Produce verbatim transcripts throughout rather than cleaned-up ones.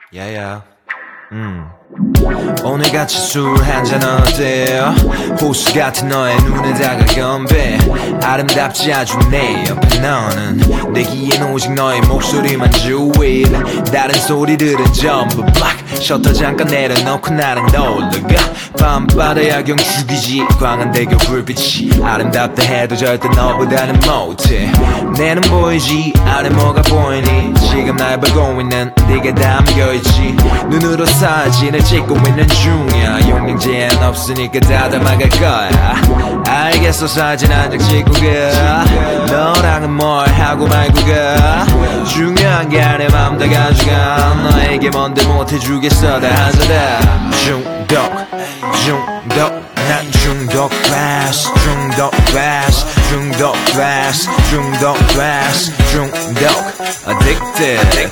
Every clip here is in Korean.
야야 음. 오늘같이 술 한잔 어때요? 호수 같은 너의 눈에 다가건 배 아름답지 아주 내 옆에 너는 내 귀엔 오직 너의 목소리만 주위 다른 소리들은 전부 막 셔터 잠깐 내려놓고 나랑 떠올라가 밤바다 야경 죽이지 광안대교 불빛이 아름답다 해도 절대 너보다는 못해 내 눈 보이지 아래 뭐가 보이니 지금 날 보고 있는 네가 담겨있지 눈으로 사진을 찍고 있는 중이야 용량 제한 없으니까 다 담아갈 거야 알겠어 사진 한 장 찍고 가 너랑은 뭘 하고 말고 가 중요한 게 내 맘 다 가져가 너에게 뭔데 못해주겠어 다 하자다 중독 중독 난 중독 fast 중독 fast 중독 fast 중독 fast 중독 addicted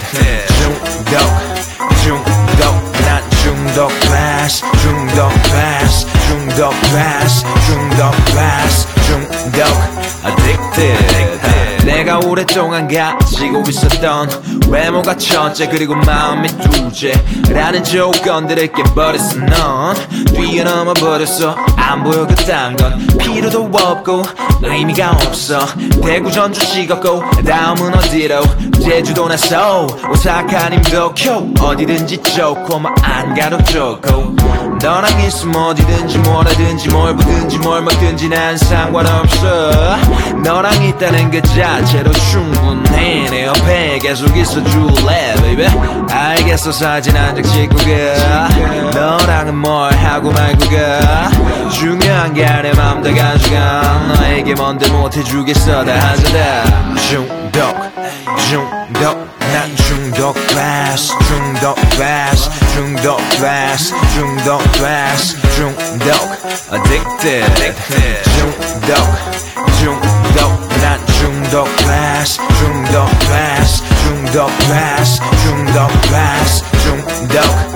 중독 중독 난 중독 fast 중독 fast 중독 fast 중독 fast 중독 addicted 내가 오랫동안 가지고 있었던 외모가 첫째 그리고 마음이 둘째라는 조건들을 깨버렸어 넌 뛰어넘어 버렸어 안 보여 그딴 건 필요도 없고 의미가 없어 대구 전주 찍었고 다음은 어디로 제주도나 서울 오사카님 도쿄 어디든지 좋고 뭐 안 가도 좋고 너랑 있으면 어디든지 뭐라든지 뭘 보든지 뭘 먹든지 난 상관없어 너랑 있다는 그 자체로 충분해 내 옆에 계속 있어줄래 baby 알겠어 사진 한 장 찍고 가 너랑은 뭘 하고 말고 가 중요한 게 내 맘 다 가져가 너에게 뭔데 못해주겠어 다 하자다 중독 중독 난 중독 fast 중독 fast 중독 fast 중독 fast 중독 addicted 중독 중독 난 중독 fast 중독 fast 중독 fast 중독 fast 중독